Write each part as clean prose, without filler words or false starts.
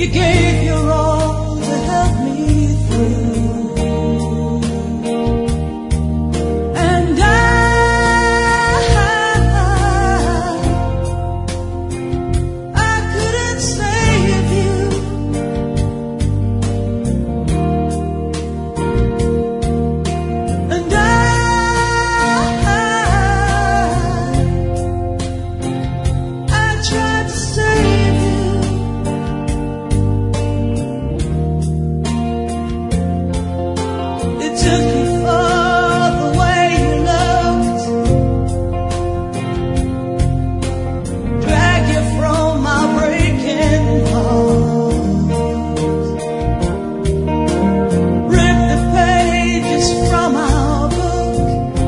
You gave your all to help me through. And I couldn't save you. And I tried to save you. It took you for the way you looked, drag you from my breaking heart, rip the pages from our book,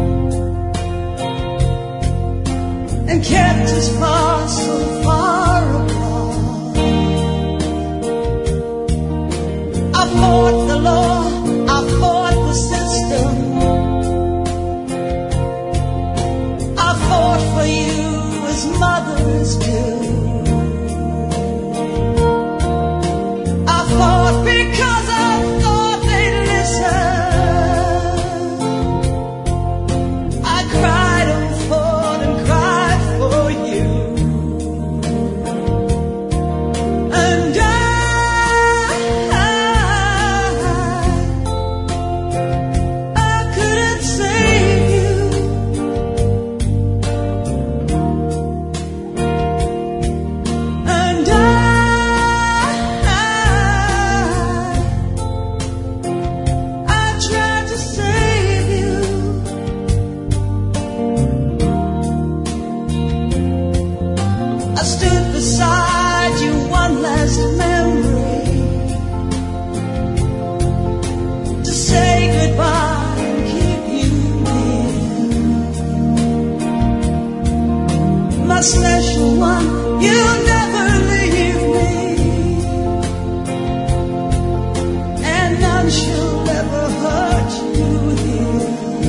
and kept us far, so far apart. I fought the law, I fought the system, I fought for you as mothers do. I fought because I thought they'd listen. I cried and fought and cried for you. And I couldn't save you. And I tried to save you. I stood beside you, one last memory, to say goodbye and keep you near. My special one, you'll never leave me, and none shall ever hurt you here.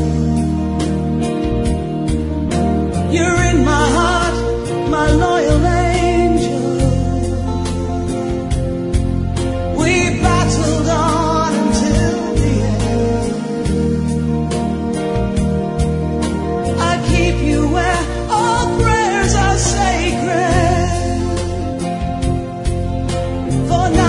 You're in my heart, my loyal angel. We battled on until the end. I keep you where all prayers are sacred. For now